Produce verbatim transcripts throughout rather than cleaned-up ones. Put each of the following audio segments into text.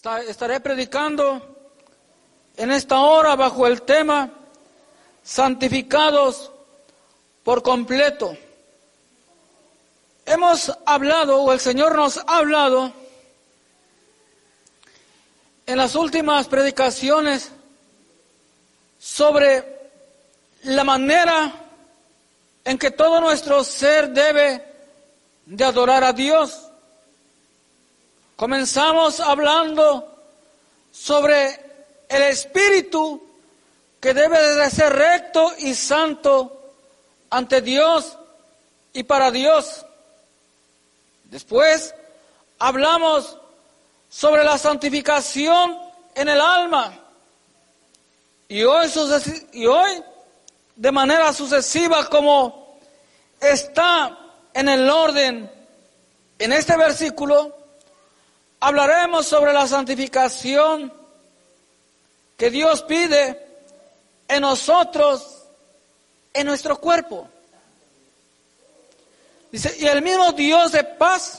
Estaré predicando en esta hora bajo el tema santificados por completo. Hemos hablado, o el Señor nos ha hablado en las últimas predicaciones sobre la manera en que todo nuestro ser debe de adorar a Dios. Comenzamos hablando sobre el espíritu que debe de ser recto y santo ante Dios y para Dios. Después hablamos sobre la santificación en el alma. Y hoy, y hoy de manera sucesiva, como está en el orden en este versículo, hablaremos sobre la santificación que Dios pide en nosotros, en nuestro cuerpo. Dice, y el mismo Dios de paz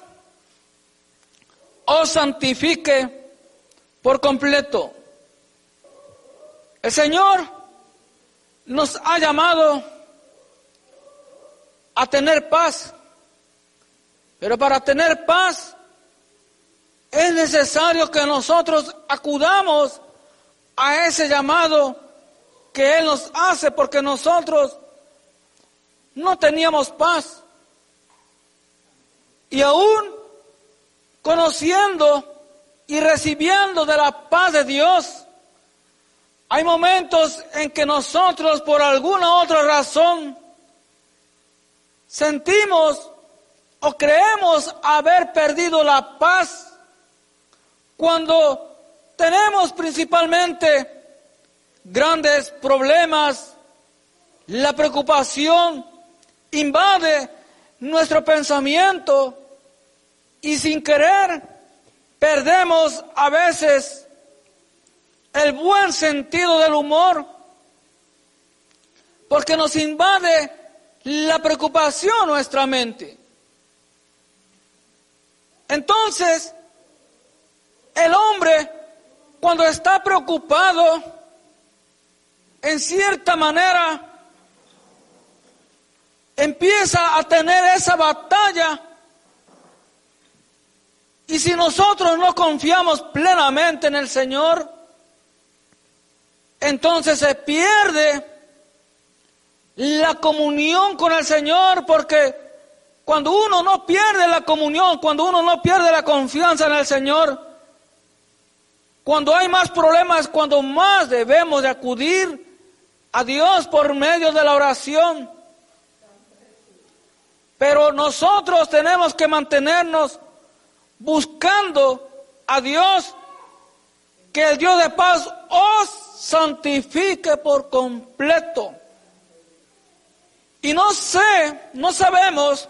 os santifique por completo. El Señor nos ha llamado a tener paz, pero para tener paz es necesario que nosotros acudamos a ese llamado que Él nos hace, porque nosotros no teníamos paz. Y aún conociendo y recibiendo de la paz de Dios, hay momentos en que nosotros, por alguna otra razón, sentimos o creemos haber perdido la paz, cuando tenemos principalmente grandes problemas. La preocupación invade nuestro pensamiento y sin querer perdemos a veces el buen sentido del humor, porque nos invade la preocupación nuestra mente. Entonces, el hombre, cuando está preocupado, en cierta manera, empieza a tener esa batalla. Y si nosotros no confiamos plenamente en el Señor, entonces se pierde la comunión con el Señor, porque cuando uno no pierde la comunión, cuando uno no pierde la confianza en el Señor, cuando hay más problemas, cuando más debemos de acudir a Dios por medio de la oración. Pero nosotros tenemos que mantenernos buscando a Dios, que el Dios de paz os santifique por completo. Y no sé, no sabemos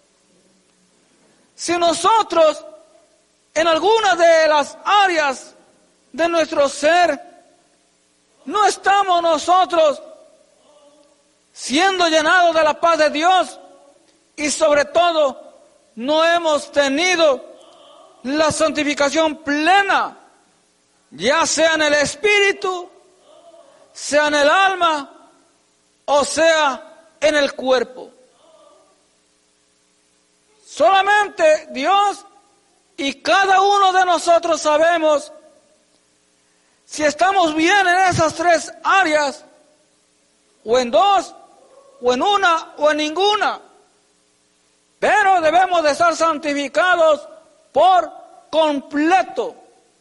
si nosotros en alguna de las áreas de nuestro ser no estamos nosotros siendo llenados de la paz de Dios, y sobre todo no hemos tenido la santificación plena, ya sea en el espíritu, sea en el alma, o sea en el cuerpo. Solamente Dios y cada uno de nosotros sabemos si estamos bien en esas tres áreas, o en dos, o en una, o en ninguna. Pero debemos de estar santificados por completo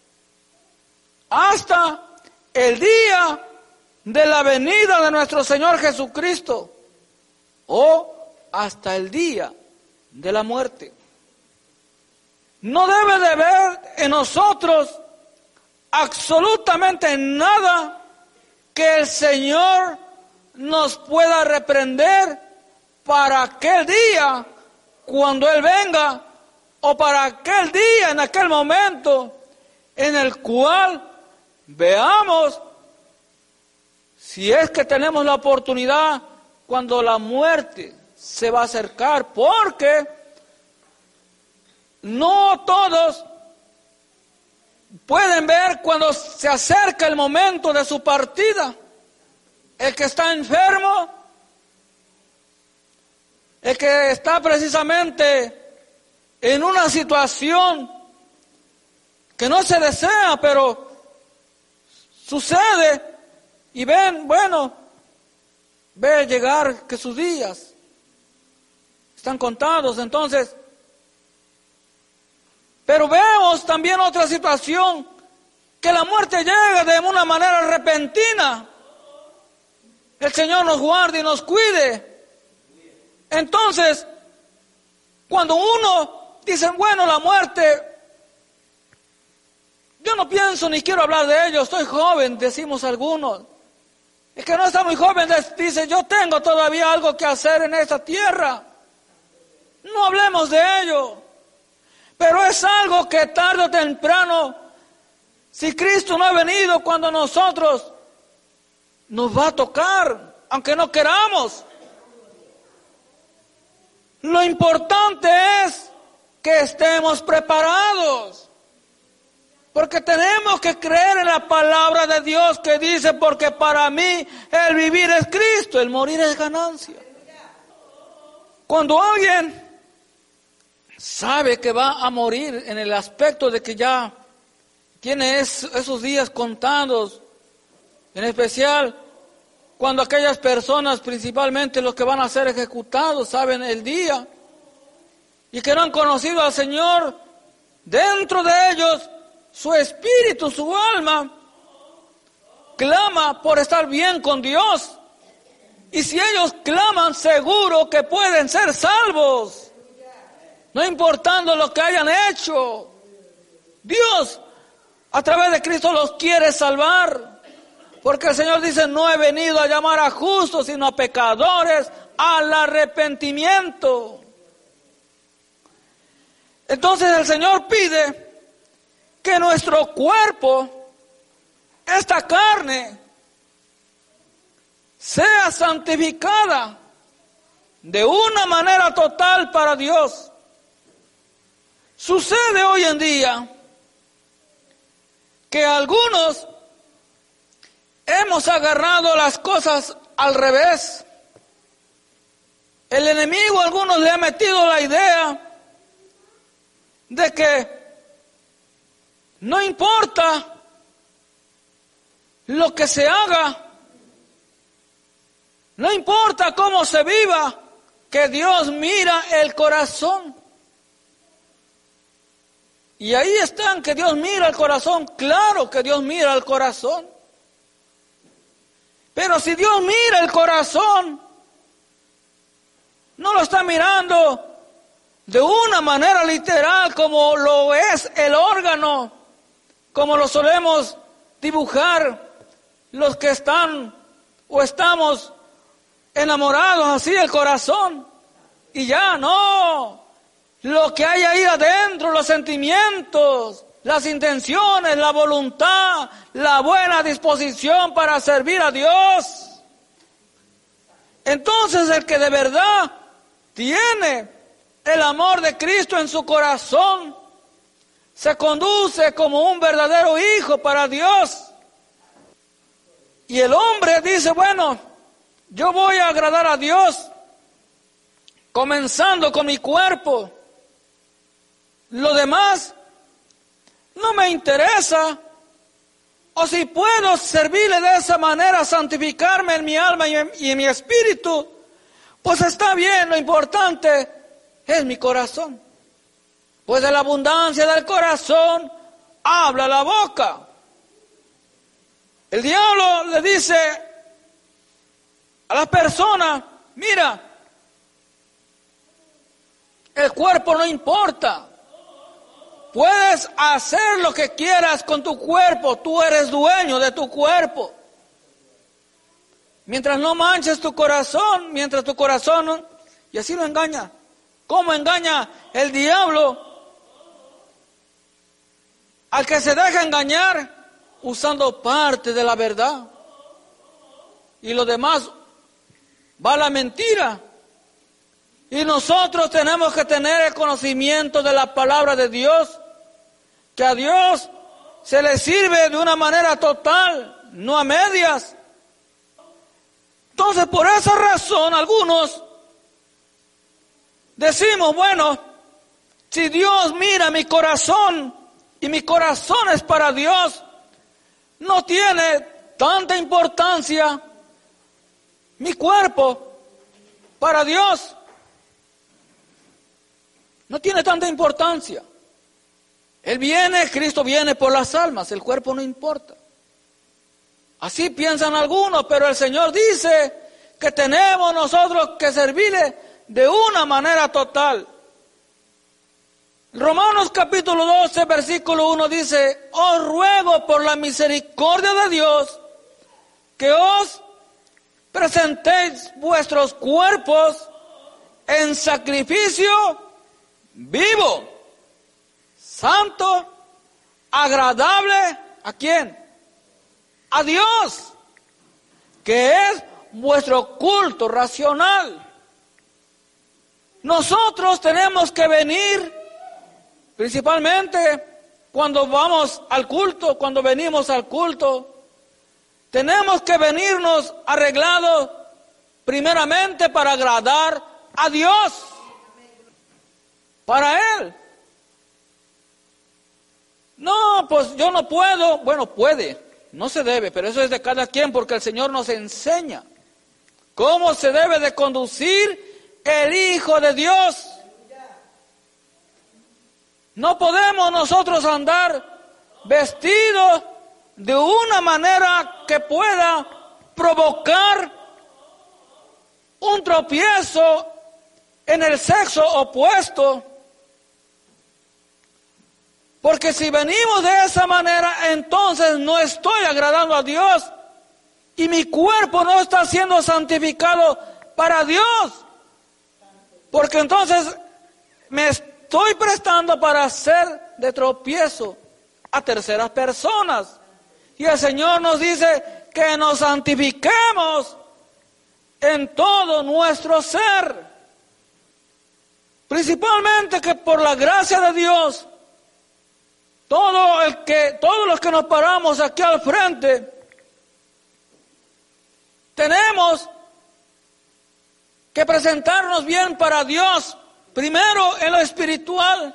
hasta el día de la venida de nuestro Señor Jesucristo, o hasta el día de la muerte. No debe de haber en nosotros absolutamente nada que el Señor nos pueda reprender para aquel día cuando Él venga, o para aquel día, en aquel momento en el cual veamos si es que tenemos la oportunidad, cuando la muerte se va a acercar, porque no todos pueden ver cuando se acerca el momento de su partida. El que está enfermo, el que está precisamente en una situación que no se desea, pero sucede, y ven, bueno, ve llegar que sus días están contados. Entonces, pero vemos también otra situación, que la muerte llega de una manera repentina. El Señor nos guarde y nos cuide. Entonces, cuando uno dice, bueno, la muerte, yo no pienso ni quiero hablar de ello, estoy joven, decimos algunos. El que no está muy joven dice, yo tengo todavía algo que hacer en esta tierra. No hablemos de ello. Pero es algo que tarde o temprano, si Cristo no ha venido cuando nosotros, nos va a tocar, aunque no queramos. Lo importante es que estemos preparados, porque tenemos que creer en la palabra de Dios que dice, porque para mí el vivir es Cristo, el morir es ganancia. Cuando alguien sabe que va a morir en el aspecto de que ya tiene es, esos días contados, en especial cuando aquellas personas, principalmente los que van a ser ejecutados, saben el día y que no han conocido al Señor, dentro de ellos su espíritu, su alma clama por estar bien con Dios, y si ellos claman, seguro que pueden ser salvos. No importando lo que hayan hecho, Dios a través de Cristo los quiere salvar. Porque el Señor dice, no he venido a llamar a justos, sino a pecadores al arrepentimiento. Entonces el Señor pide que nuestro cuerpo, esta carne, sea santificada de una manera total para Dios. Sucede hoy en día que algunos hemos agarrado las cosas al revés. El enemigo a algunos le ha metido la idea de que no importa lo que se haga, no importa cómo se viva, que Dios mira el corazón. Y ahí están, que Dios mira el corazón. Claro que Dios mira el corazón. Pero si Dios mira el corazón, no lo está mirando de una manera literal como lo es el órgano, como lo solemos dibujar los que están o estamos enamorados así del corazón. Y ya no. Lo que hay ahí adentro, los sentimientos, las intenciones, la voluntad, la buena disposición para servir a Dios. Entonces el que de verdad tiene el amor de Cristo en su corazón, se conduce como un verdadero hijo para Dios. Y el hombre dice, bueno, yo voy a agradar a Dios, comenzando con mi cuerpo. Lo demás no me interesa, o si puedo servirle de esa manera, santificarme en mi alma y en, y en mi espíritu, pues está bien. Lo importante es mi corazón, pues de la abundancia del corazón habla la boca. El diablo le dice a la persona, mira, el cuerpo no importa. Puedes hacer lo que quieras con tu cuerpo, tú eres dueño de tu cuerpo. Mientras no manches tu corazón, mientras tu corazón no, y así lo engaña. ¿Cómo engaña el diablo al que se deja engañar? Usando parte de la verdad. Y lo demás va a la mentira. Y nosotros tenemos que tener el conocimiento de la palabra de Dios, que a Dios se le sirve de una manera total, no a medias. Entonces, por esa razón, algunos decimos, bueno, si Dios mira mi corazón y mi corazón es para Dios, no tiene tanta importancia mi cuerpo para Dios. No tiene tanta importancia. Él viene, Cristo viene por las almas, el cuerpo no importa. Así piensan algunos, pero el Señor dice que tenemos nosotros que servirle de una manera total. Romanos capítulo doce, versículo uno dice, os ruego por la misericordia de Dios que os presentéis vuestros cuerpos en sacrificio vivo, santo, agradable, ¿a quién? A Dios, que es vuestro culto racional. Nosotros tenemos que venir, principalmente cuando vamos al culto, cuando venimos al culto, tenemos que venirnos arreglados primeramente para agradar a Dios, para Él. No, pues yo no puedo, bueno, puede, no se debe, pero eso es de cada quien porque el Señor nos enseña cómo se debe de conducir el Hijo de Dios. No podemos nosotros andar vestidos de una manera que pueda provocar un tropiezo en el sexo opuesto. Porque si venimos de esa manera, entonces no estoy agradando a Dios y mi cuerpo no está siendo santificado para Dios. Porque entonces me estoy prestando para hacer de tropiezo a terceras personas. Y el Señor nos dice que nos santifiquemos en todo nuestro ser. Principalmente que por la gracia de Dios, todo el que, todos los que nos paramos aquí al frente, tenemos que presentarnos bien para Dios, primero en lo espiritual.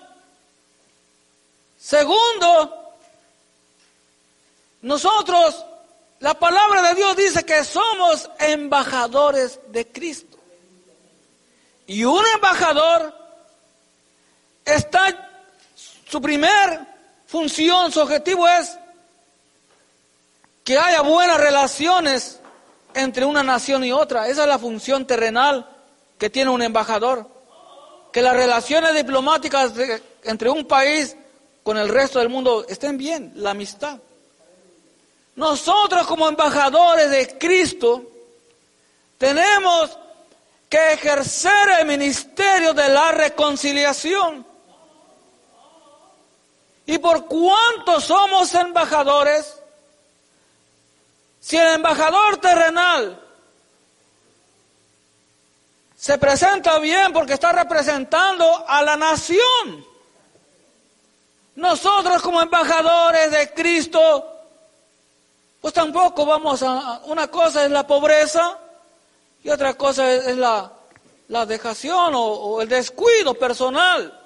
Segundo, nosotros, la palabra de Dios dice que somos embajadores de Cristo. Y un embajador está, su primer función, su objetivo es que haya buenas relaciones entre una nación y otra. Esa es la función terrenal que tiene un embajador. Que las relaciones diplomáticas de, entre un país con el resto del mundo estén bien, la amistad. Nosotros como embajadores de Cristo tenemos que ejercer el ministerio de la reconciliación. ¿Y por cuánto somos embajadores? Si el embajador terrenal se presenta bien porque está representando a la nación, nosotros como embajadores de Cristo, pues tampoco vamos a... Una cosa es la pobreza y otra cosa es, es la, la dejación o, o el descuido personal.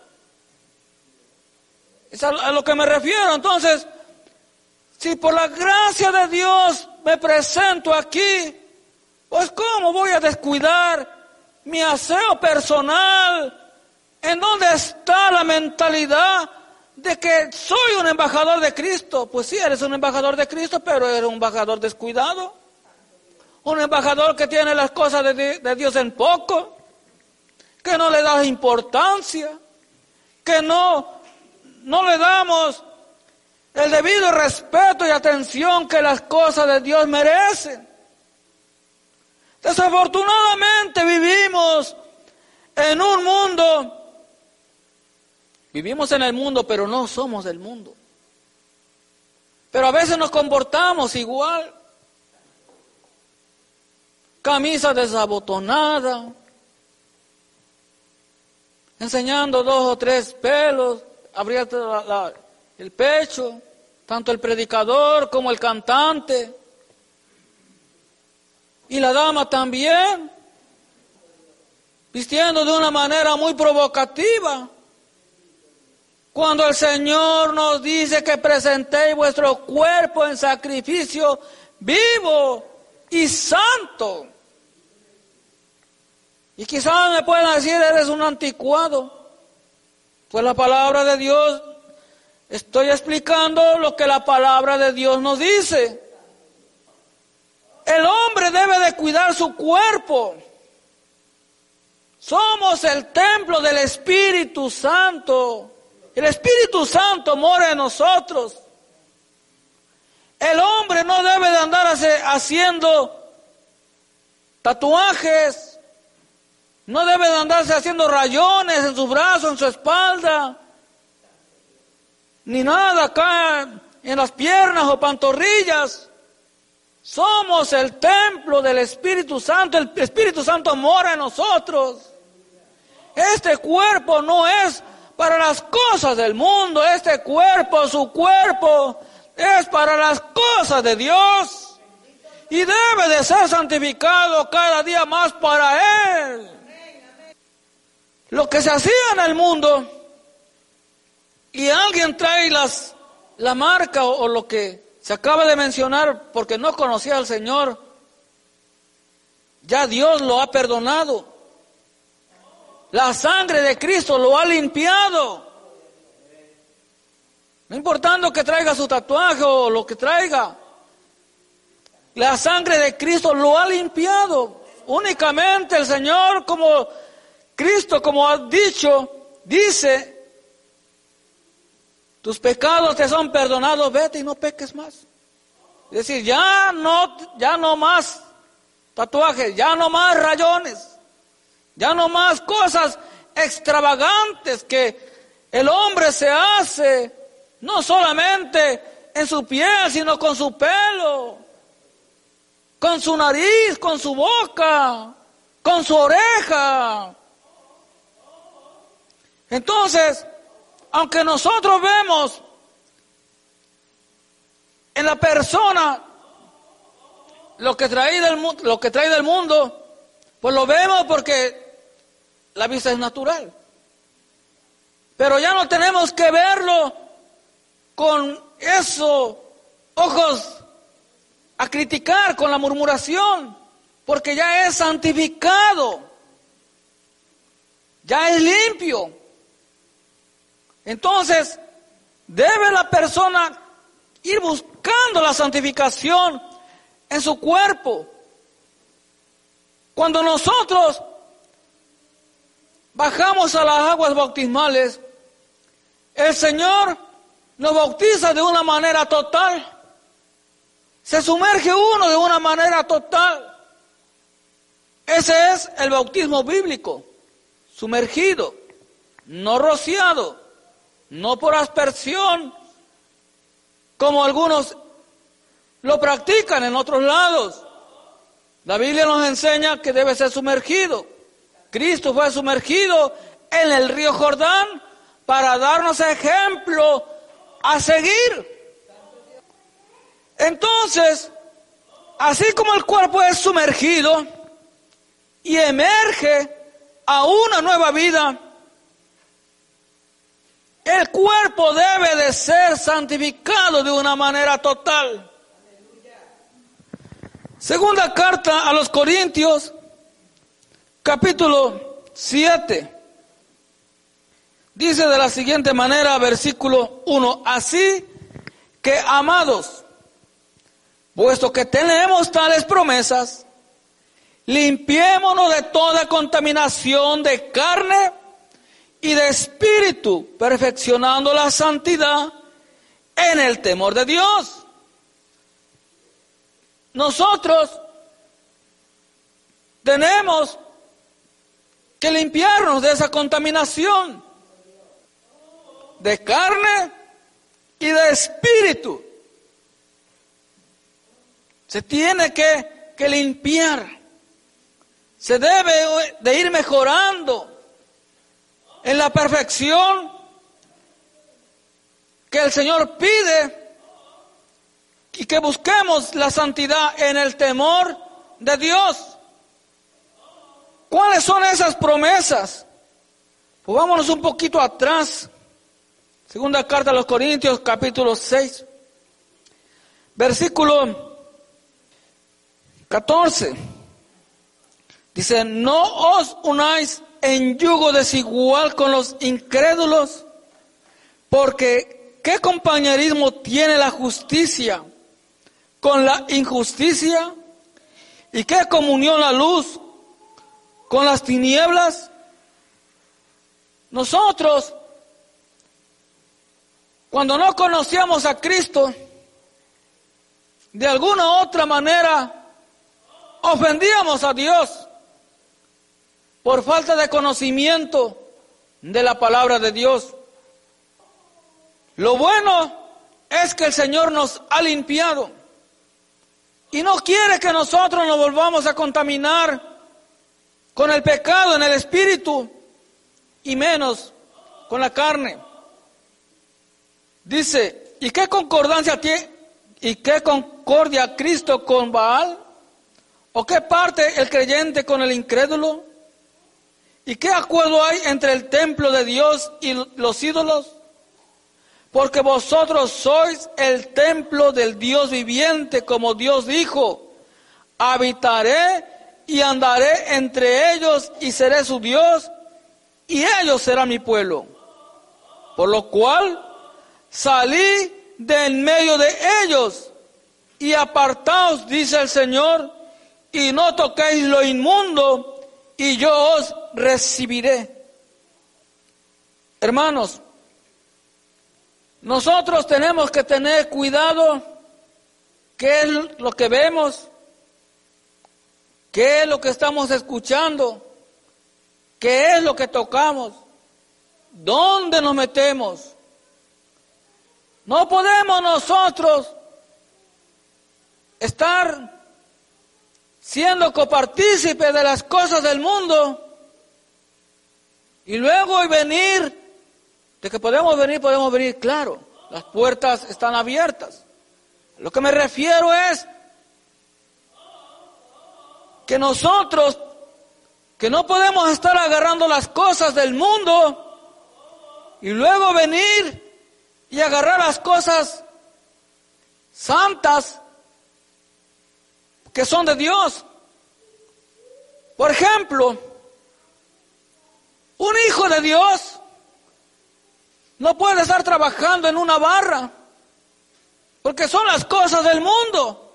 Es a, a lo que me refiero. Entonces, si por la gracia de Dios me presento aquí, pues ¿cómo voy a descuidar mi aseo personal? ¿En dónde está la mentalidad de que soy un embajador de Cristo? Pues sí, eres un embajador de Cristo, pero eres un embajador descuidado. Un embajador que tiene las cosas de, de Dios en poco, que no le da importancia, que no, no le damos el debido respeto y atención que las cosas de Dios merecen. Desafortunadamente vivimos en un mundo, vivimos en el mundo, pero no somos del mundo. Pero a veces nos comportamos igual. Camisa desabotonada, enseñando dos o tres pelos, abierto la, la, el pecho, tanto el predicador como el cantante, y la dama también, vistiendo de una manera muy provocativa, cuando el Señor nos dice que presentéis vuestro cuerpo en sacrificio vivo y santo. Y quizás me puedan decir, eres un anticuado. Pues la palabra de Dios, estoy explicando lo que la palabra de Dios nos dice. El hombre debe de cuidar su cuerpo. Somos el templo del Espíritu Santo. El Espíritu Santo mora en nosotros. El hombre no debe de andar haciendo tatuajes, no debe de andarse haciendo rayones en su brazo, en su espalda, ni nada acá en las piernas o pantorrillas. Somos el templo del Espíritu Santo, el Espíritu Santo mora en nosotros. Este cuerpo no es para las cosas del mundo, este cuerpo, su cuerpo, es para las cosas de Dios. Y debe de ser santificado cada día más para Él. Lo que se hacía en el mundo, y alguien trae las, la marca o, o lo que se acaba de mencionar porque no conocía al Señor, ya Dios lo ha perdonado. La sangre de Cristo lo ha limpiado. No importando que traiga su tatuaje o lo que traiga, la sangre de Cristo lo ha limpiado. Únicamente el Señor, como Cristo, como ha dicho, dice, tus pecados te son perdonados, vete y no peques más. Es decir, ya no, ya no más tatuajes, ya no más rayones, ya no más cosas extravagantes que el hombre se hace, no solamente en su piel, sino con su pelo, con su nariz, con su boca, con su oreja. Entonces, aunque nosotros vemos en la persona lo que trae del, lo que trae del mundo, pues lo vemos porque la vista es natural. Pero ya no tenemos que verlo con esos ojos a criticar, con la murmuración, porque ya es santificado, ya es limpio. Entonces, debe la persona ir buscando la santificación en su cuerpo. Cuando nosotros bajamos a las aguas bautismales, el Señor nos bautiza de una manera total. Se sumerge uno de una manera total. Ese es el bautismo bíblico, sumergido, no rociado, no por aspersión, como algunos lo practican en otros lados. La Biblia nos enseña que debe ser sumergido. Cristo fue sumergido en el río Jordán para darnos ejemplo a seguir. Entonces, así como el cuerpo es sumergido y emerge a una nueva vida, el cuerpo debe de ser santificado de una manera total. Segunda carta a los Corintios, capítulo siete, dice de la siguiente manera, versículo uno, así que, amados, puesto que tenemos tales promesas, limpiémonos de toda contaminación de carne y de espíritu, perfeccionando la santidad en el temor de Dios. Nosotros tenemos que limpiarnos de esa contaminación de carne y de espíritu. Se tiene que, que limpiar. Se debe de ir mejorando en la perfección que el Señor pide y que busquemos la santidad en el temor de Dios. ¿Cuáles son esas promesas? Pues vámonos un poquito atrás. Segunda carta a los Corintios, capítulo seis, versículo catorce. Dice, no os unáis en yugo desigual con los incrédulos, porque ¿qué compañerismo tiene la justicia con la injusticia? ¿Y qué comunión la luz con las tinieblas? Nosotros, cuando no conocíamos a Cristo, de alguna u otra manera ofendíamos a Dios por falta de conocimiento de la palabra de Dios. Lo bueno es que el Señor nos ha limpiado y no quiere que nosotros nos volvamos a contaminar con el pecado en el espíritu y menos con la carne. Dice, ¿y qué concordancia tiene? ¿Y qué concordia Cristo con Baal? ¿O qué parte el creyente con el incrédulo? ¿Y qué acuerdo hay entre el templo de Dios y los ídolos? Porque vosotros sois el templo del Dios viviente, como Dios dijo, habitaré y andaré entre ellos y seré su Dios, y ellos serán mi pueblo. Por lo cual salí de en medio de ellos y apartaos, dice el Señor, y no toquéis lo inmundo, y yo os recibiré. Hermanos, nosotros tenemos que tener cuidado qué es lo que vemos, qué es lo que estamos escuchando, qué es lo que tocamos, dónde nos metemos. No podemos nosotros estar siendo copartícipes de las cosas del mundo y luego y venir, de que podemos venir, podemos venir, claro, las puertas están abiertas. Lo que me refiero es que nosotros, que no podemos estar agarrando las cosas del mundo y luego venir y agarrar las cosas santas que son de Dios. Por ejemplo, un hijo de Dios no puede estar trabajando en una barra, porque son las cosas del mundo.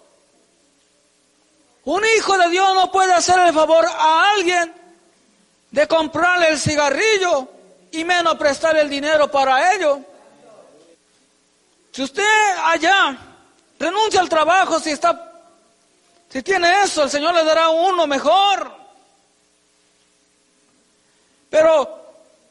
Un hijo de Dios no puede hacer el favor a alguien de comprarle el cigarrillo y menos prestarle el dinero para ello. Si usted allá renuncia al trabajo, si está, si tiene eso, el Señor le dará uno mejor. Pero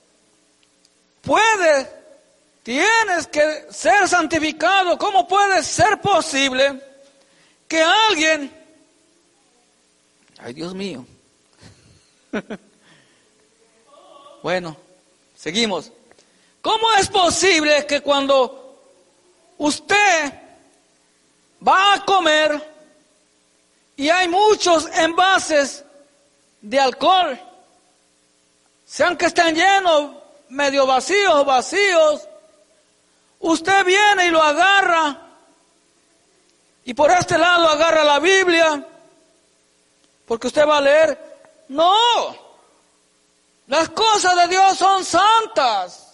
puede, tienes que ser santificado. ¿Cómo puede ser posible que alguien, ay Dios mío, bueno, seguimos. ¿Cómo es posible que cuando usted va a comer y hay muchos envases de alcohol, sean que estén llenos, medio vacíos o vacíos, usted viene y lo agarra y por este lado agarra la Biblia porque usted va a leer? No, las cosas de Dios son santas.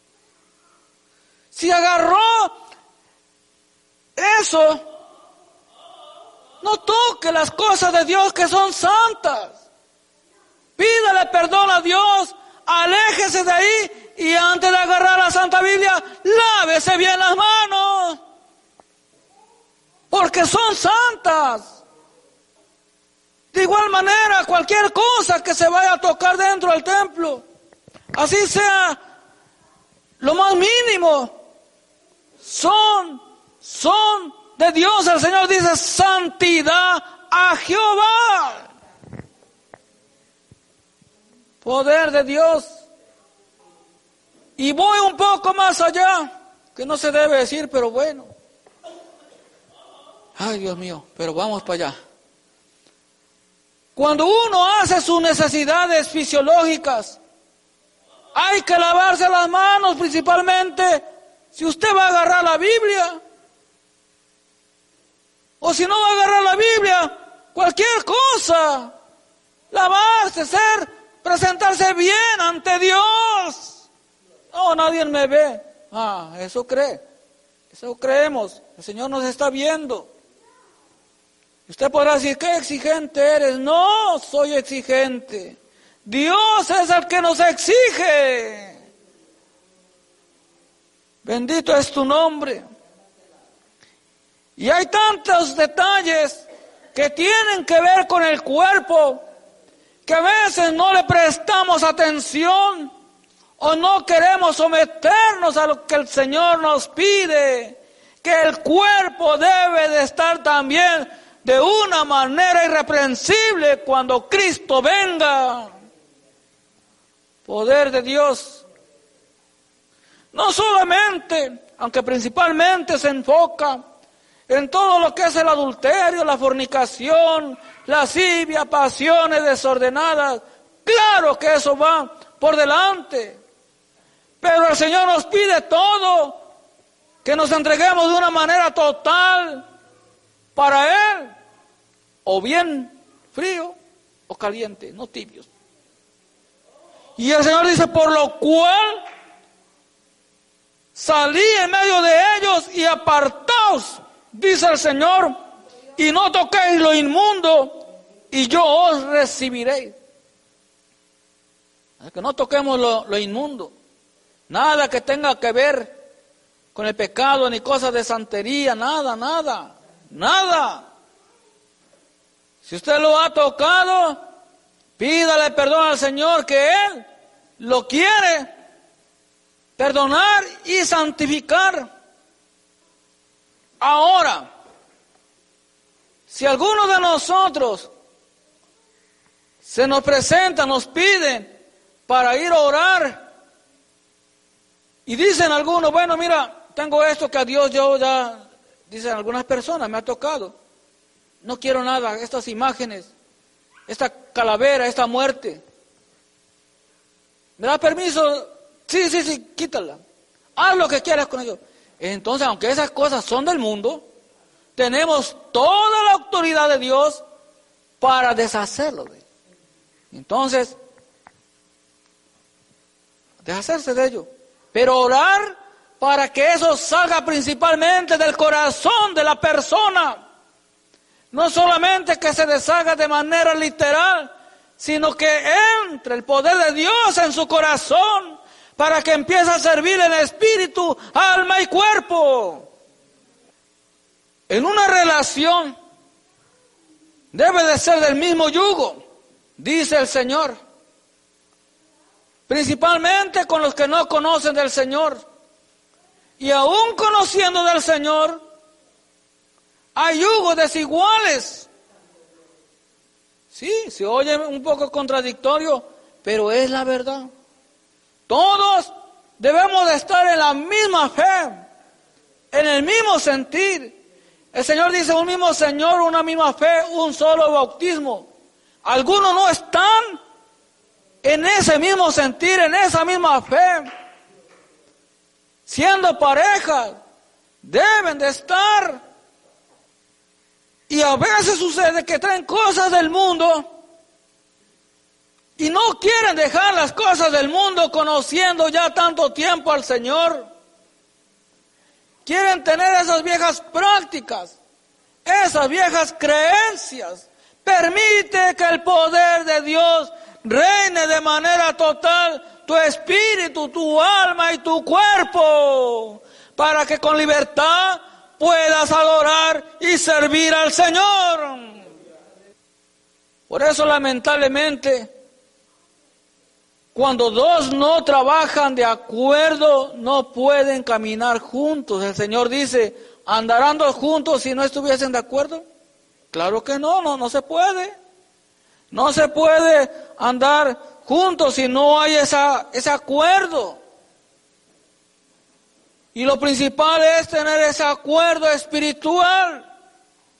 Si agarró eso, no toque las cosas de Dios que son santas. Pídale perdón a Dios, aléjese de ahí y antes de agarrar la Santa Biblia, lávese bien las manos, porque son santas. De igual manera, cualquier cosa que se vaya a tocar dentro del templo, así sea lo más mínimo, son, son de Dios. El Señor dice, santidad a Jehová. Poder de Dios. Y voy un poco más allá, que no se debe decir, pero bueno. Ay, Dios mío, pero vamos para allá. Cuando uno hace sus necesidades fisiológicas, hay que lavarse las manos principalmente. Si usted va a agarrar la Biblia, o si no va a agarrar la Biblia, cualquier cosa, lavarse, ser, presentarse bien ante Dios. No, nadie me ve. Ah, eso cree, eso creemos. El Señor nos está viendo. Usted podrá decir, qué exigente eres. No soy exigente. Dios es el que nos exige. Bendito es tu nombre. Y hay tantos detalles que tienen que ver con el cuerpo, que a veces no le prestamos atención o no queremos someternos a lo que el Señor nos pide, que el cuerpo debe de estar también de una manera irreprensible cuando Cristo venga. Poder de Dios. No solamente, aunque principalmente se enfoca en todo lo que es el adulterio, la fornicación, lascivia, pasiones desordenadas. Claro que eso va por delante. Pero el Señor nos pide todo, que nos entreguemos de una manera total para Él, o bien frío o caliente, no tibios. Y el Señor dice, por lo cual salí en medio de ellos y apartaos, dice el Señor, y no toquéis lo inmundo, y yo os recibiré. Que no toquemos lo, lo inmundo, nada que tenga que ver con el pecado, ni cosas de santería, nada, nada, nada. Si usted lo ha tocado, pídale perdón al Señor, que Él lo quiere perdonar y santificar. Ahora, si alguno de nosotros se nos presenta, nos pide para ir a orar, y dicen algunos, bueno, mira, tengo esto que a Dios yo ya, dicen algunas personas, me ha tocado, no quiero nada, estas imágenes, esta calavera, esta muerte, ¿me da permiso? Sí, sí, sí, quítala, haz lo que quieras con ellos. Entonces, aunque esas cosas son del mundo, tenemos toda la autoridad de Dios para deshacerlo de ellos. Entonces, deshacerse de ello, pero orar para que eso salga principalmente del corazón de la persona. No solamente que se deshaga de manera literal, sino que entre el poder de Dios en su corazón para que empiece a servir en espíritu, alma y cuerpo. En una relación debe de ser del mismo yugo, dice el Señor. Principalmente con los que no conocen del Señor. Y aún conociendo del Señor, hay yugos desiguales. Sí, se oye un poco contradictorio, pero es la verdad. Todos debemos de estar en la misma fe, en el mismo sentir. El Señor dice, un mismo Señor, una misma fe, un solo bautismo. Algunos no están en ese mismo sentir, en esa misma fe. Siendo pareja, deben de estar. Y a veces sucede que traen cosas del mundo y no quieren dejar las cosas del mundo conociendo ya tanto tiempo al Señor. Quieren tener esas viejas prácticas, esas viejas creencias. Permite que el poder de Dios reine de manera total tu espíritu, tu alma y tu cuerpo, para que con libertad puedas adorar y servir al Señor. Por eso, lamentablemente, cuando dos no trabajan de acuerdo, no pueden caminar juntos. El Señor dice, ¿andarán dos juntos si no estuviesen de acuerdo? Claro que no, no, no se puede. No se puede andar juntos si no hay esa, ese acuerdo. Y lo principal es tener ese acuerdo espiritual.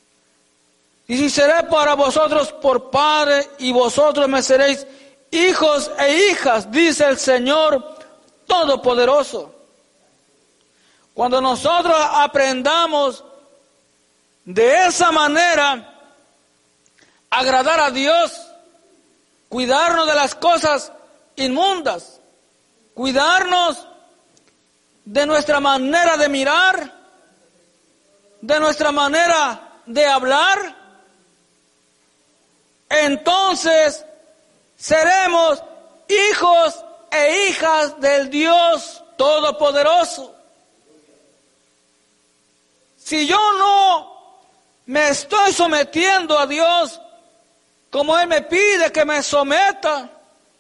Y si seré para vosotros por padre, y vosotros me seréis hijos e hijas, dice el Señor Todopoderoso. Cuando nosotros aprendamos de esa manera agradar a Dios, cuidarnos de las cosas inmundas, cuidarnos de nuestra manera de mirar, de nuestra manera de hablar, entonces seremos hijos e hijas del Dios Todopoderoso. Si yo no me estoy sometiendo a Dios como Él me pide que me someta,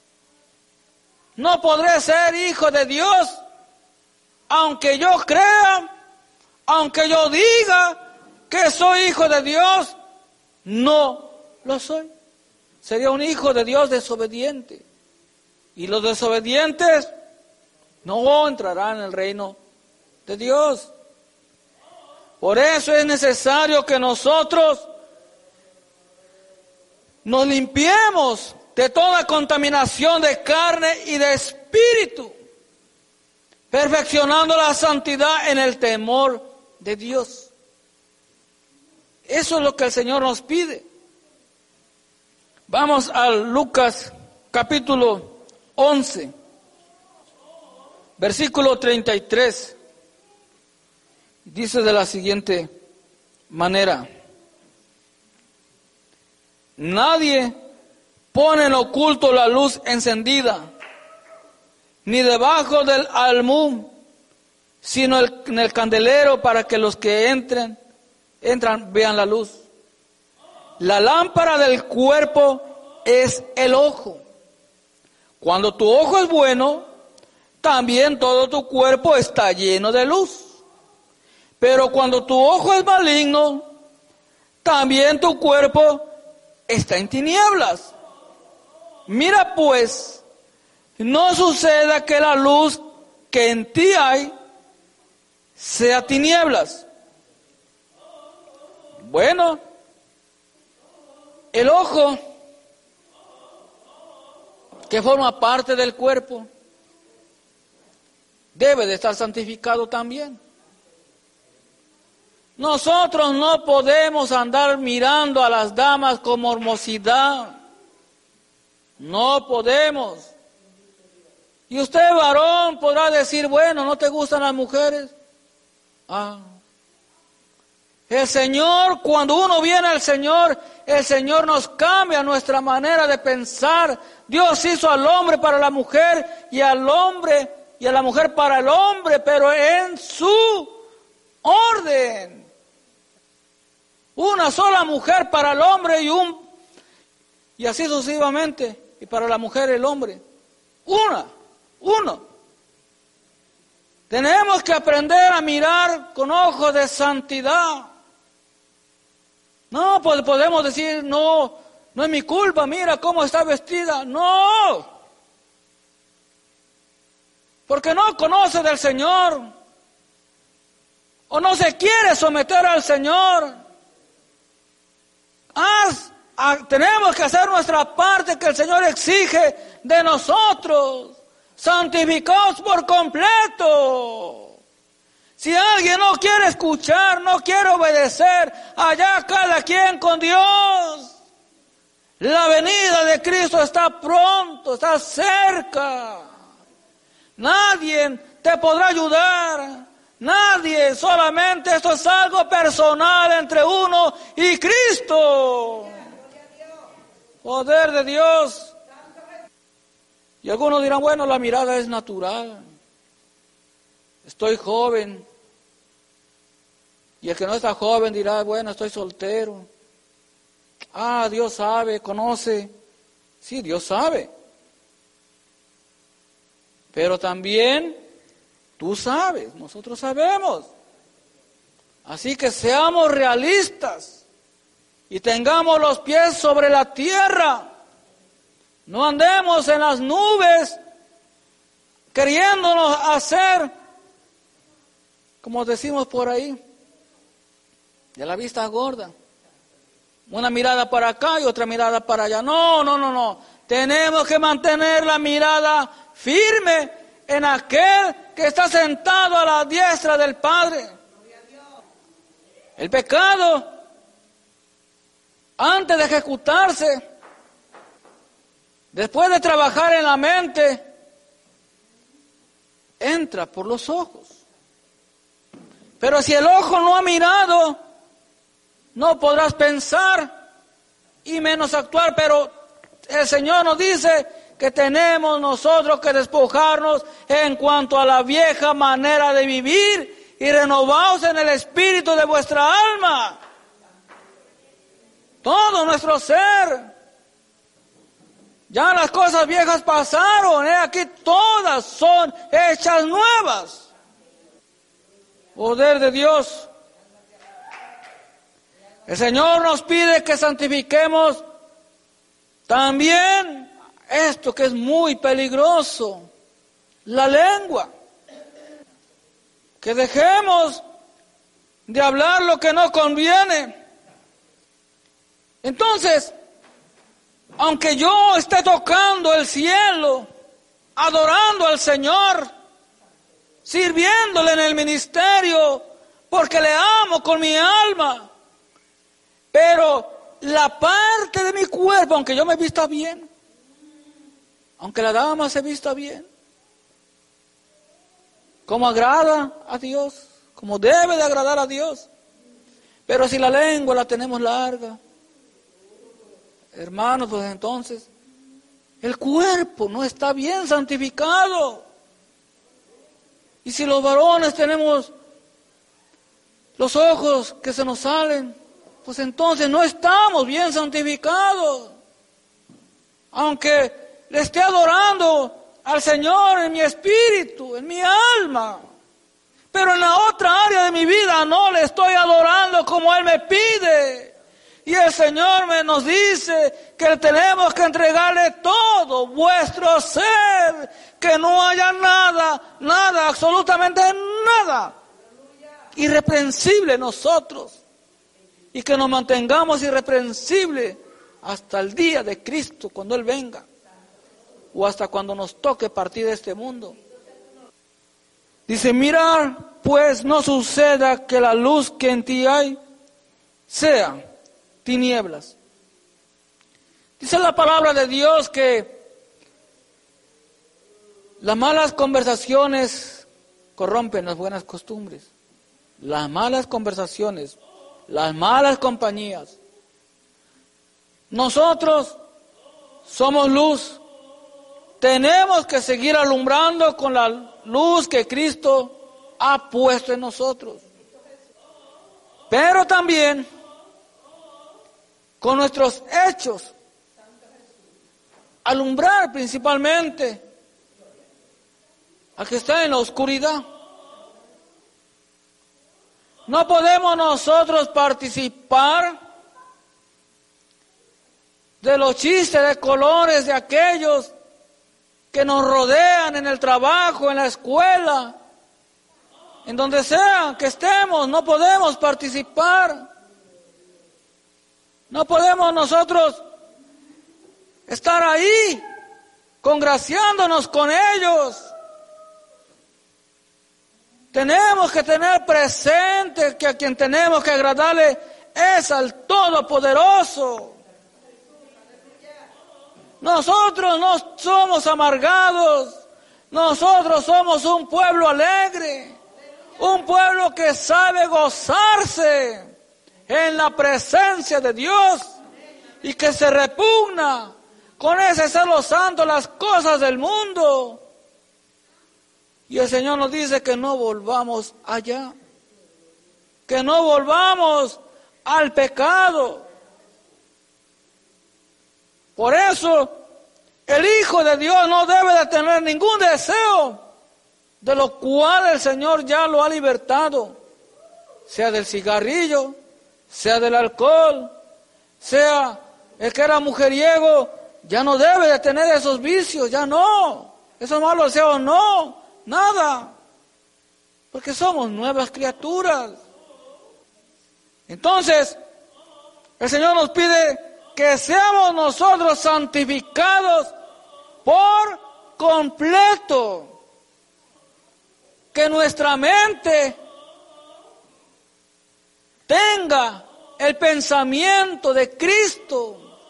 no podré ser hijo de Dios, aunque yo crea, aunque yo diga que soy hijo de Dios, no lo soy. Sería un hijo de Dios desobediente. Y los desobedientes no entrarán en el reino de Dios. Por eso es necesario que nosotros nos limpiemos de toda contaminación de carne y de espíritu, perfeccionando la santidad en el temor de Dios. Eso es lo que el Señor nos pide. Vamos a Lucas capítulo once, versículo treinta y tres. Dice de la siguiente manera: nadie pone en oculto la luz encendida, ni debajo del almud, sino el, en el candelero, para que los que entren, entran vean la luz. La lámpara del cuerpo es el ojo. Cuando tu ojo es bueno, también todo tu cuerpo está lleno de luz. Pero cuando tu ojo es maligno, también tu cuerpo está en tinieblas. Mira pues, no suceda que la luz que en ti hay sea tinieblas. Bueno, el ojo, que forma parte del cuerpo, debe de estar santificado también. Nosotros no podemos andar mirando a las damas como hermosidad. No podemos. Y usted, varón, podrá decir, bueno, ¿no te gustan las mujeres? Ah. El Señor, cuando uno viene al Señor, el Señor nos cambia nuestra manera de pensar. Dios hizo al hombre para la mujer y al hombre y a la mujer para el hombre, pero en su orden. Una sola mujer para el hombre y un y así sucesivamente, y para la mujer el hombre. Una, uno. Tenemos que aprender a mirar con ojos de santidad. No, pues podemos decir, no, no es mi culpa, mira cómo está vestida. No, porque no conoce del Señor, o no se quiere someter al Señor. Haz, a, tenemos que hacer nuestra parte que el Señor exige de nosotros, santificados por completo. Si alguien no quiere escuchar, no quiere obedecer, allá cada quien con Dios. La venida de Cristo está pronto, está cerca. Nadie te podrá ayudar. Nadie, solamente esto es algo personal entre uno y Cristo. Poder de Dios. Y algunos dirán, bueno, la mirada es natural. Estoy joven. Y el que no está joven dirá, bueno, estoy soltero. Ah, Dios sabe, conoce. Sí, Dios sabe. Pero también tú sabes, nosotros sabemos. Así que seamos realistas y tengamos los pies sobre la tierra. No andemos en las nubes queriéndonos hacer, como decimos por ahí, de la vista gorda. una mirada para acá y otra mirada para allá. No, no, no, no. Tenemos que mantener la mirada firme en aquel que está sentado a la diestra del Padre. El pecado, antes de ejecutarse, después de trabajar en la mente, entra por los ojos. Pero si el ojo no ha mirado, no podrás pensar y menos actuar. Pero el Señor nos dice que tenemos nosotros que despojarnos en cuanto a la vieja manera de vivir y renovaos en el espíritu de vuestra alma. Todo nuestro ser. Ya las cosas viejas pasaron, ¿eh? Aquí todas son hechas nuevas. Poder de Dios. El Señor nos pide que santifiquemos también esto que es muy peligroso, la lengua. Que dejemos de hablar lo que no conviene. Entonces, aunque yo esté tocando el cielo, adorando al Señor, sirviéndole en el ministerio, porque le amo con mi alma, pero la parte de mi cuerpo, aunque yo me vista bien, aunque la dama se vista bien, como agrada a Dios, como debe de agradar a Dios, pero si la lengua la tenemos larga, hermanos, pues entonces el cuerpo no está bien santificado. Y si los varones tenemos los ojos que se nos salen, pues entonces no estamos bien santificados. Aunque le esté adorando al Señor en mi espíritu, en mi alma, pero en la otra área de mi vida no le estoy adorando como Él me pide. Y el Señor me nos dice que tenemos que entregarle todo vuestro ser, que no haya nada, nada, absolutamente nada irreprensible en nosotros, y que nos mantengamos irreprensibles hasta el día de Cristo, cuando Él venga, o hasta cuando nos toque partir de este mundo. Dice, mirad, pues no suceda que la luz que en ti hay sea tinieblas. Dice la palabra de Dios que las malas conversaciones corrompen las buenas costumbres. Las malas conversaciones, las malas compañías. Nosotros somos luz. Tenemos que seguir alumbrando con la luz que Cristo ha puesto en nosotros. Pero también con nuestros hechos, alumbrar principalmente al que está en la oscuridad. No podemos nosotros participar de los chistes de colores de aquellos que nos rodean en el trabajo, en la escuela, en donde sea que estemos. No podemos participar. No podemos nosotros estar ahí congraciándonos con ellos. Tenemos que tener presente que a quien tenemos que agradarle es al Todopoderoso. Nosotros no somos amargados, nosotros somos un pueblo alegre, un pueblo que sabe gozarse en la presencia de Dios y que se repugna con ese celo santo las cosas del mundo. Y el Señor nos dice que no volvamos allá, que no volvamos al pecado. Por eso, el Hijo de Dios no debe de tener ningún deseo, de lo cual el Señor ya lo ha libertado, sea del cigarrillo, sea del alcohol, sea el que era mujeriego, ya no debe de tener esos vicios, ya no, esos malos deseos no, nada, porque somos nuevas criaturas. Entonces, El Señor nos pide que seamos nosotros santificados por completo. Que nuestra mente tenga el pensamiento de Cristo.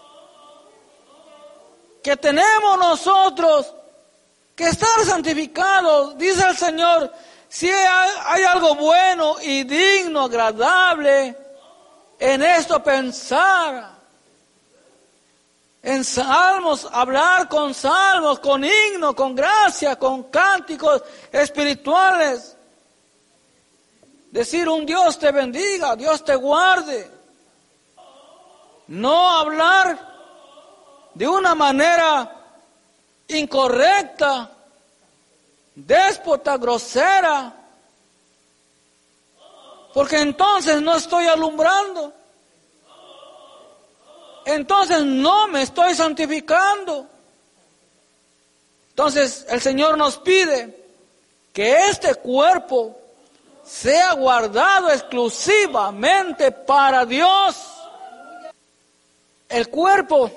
Que tenemos nosotros que estar santificados. Dice el Señor, si hay, hay algo bueno y digno, agradable, en esto pensar. En salmos, hablar con salmos, con himnos, con gracia, con cánticos espirituales. Decir un Dios te bendiga, Dios te guarde. No hablar de una manera incorrecta, déspota, grosera. Porque entonces no estoy alumbrando. Entonces no me estoy santificando. Entonces el Señor nos pide que este cuerpo sea guardado exclusivamente para Dios. El cuerpo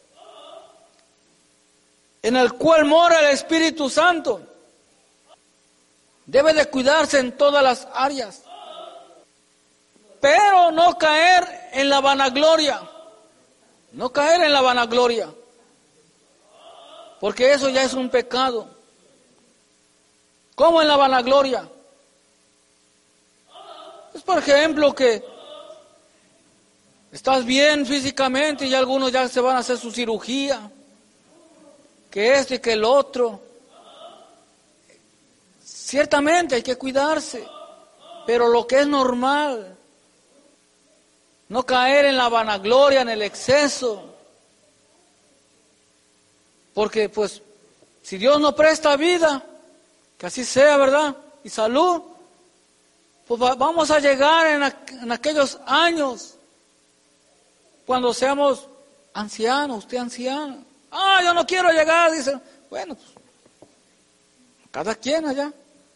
en el cual mora el Espíritu Santo debe de cuidarse en todas las áreas, pero no caer en la vanagloria. No caer en la vanagloria, porque eso ya es un pecado. ¿Cómo en la vanagloria? Es por ejemplo que estás bien físicamente y algunos ya se van a hacer su cirugía, que este y que el otro. Ciertamente hay que cuidarse, pero lo que es normal. No caer en la vanagloria, en el exceso. Porque pues, si Dios nos presta vida, que así sea, ¿verdad? Y salud, pues vamos a llegar en, aqu- en aquellos años, cuando seamos ancianos, usted anciano. Ah, yo no quiero llegar, dice. Bueno, pues, cada quien allá.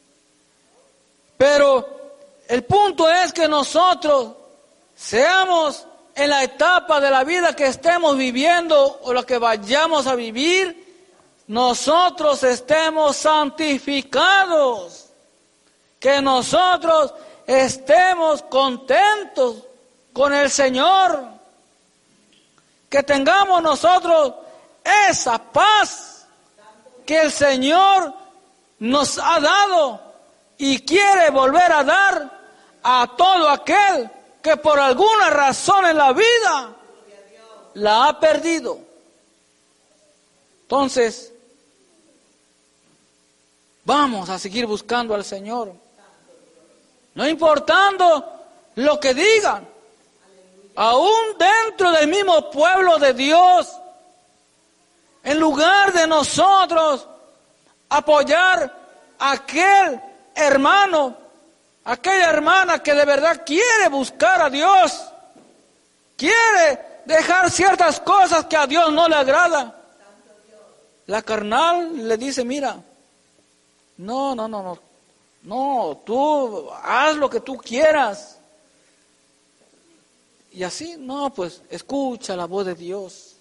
Pero el punto es que nosotros seamos en la etapa de la vida que estemos viviendo o la que vayamos a vivir, nosotros estemos santificados, que nosotros estemos contentos con el Señor, que tengamos nosotros esa paz que el Señor nos ha dado y quiere volver a dar a todo aquel que por alguna razón en la vida la ha perdido. Entonces, vamos a seguir buscando al Señor, no importando lo que digan, aún dentro del mismo pueblo de Dios, en lugar de nosotros apoyar a aquel hermano, aquella hermana que de verdad quiere buscar a Dios, quiere dejar ciertas cosas que a Dios no le agrada. La carnal le dice, mira, no, no, no, no, no, tú haz lo que tú quieras. Y así, no, pues escucha la voz de Dios.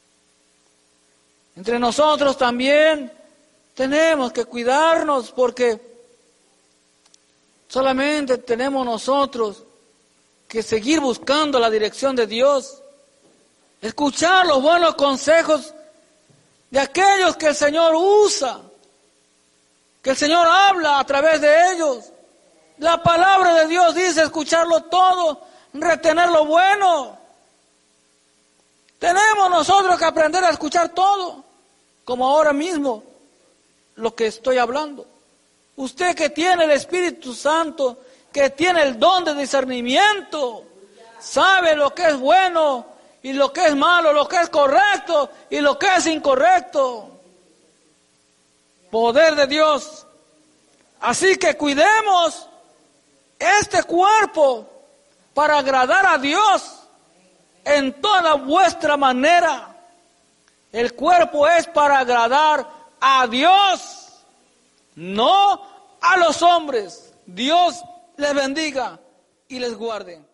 Entre nosotros también tenemos que cuidarnos, porque solamente tenemos nosotros que seguir buscando la dirección de Dios, escuchar los buenos consejos de aquellos que el Señor usa, que el Señor habla a través de ellos. La palabra de Dios dice escucharlo todo, retener lo bueno. Tenemos nosotros que aprender a escuchar todo, como ahora mismo lo que estoy hablando. Usted que tiene el Espíritu Santo, que tiene el don de discernimiento, sabe lo que es bueno y lo que es malo, lo que es correcto y lo que es incorrecto. Poder de Dios. Así que cuidemos este cuerpo para agradar a Dios en toda vuestra manera. El cuerpo es para agradar a Dios, no a los hombres. Dios les bendiga y les guarde.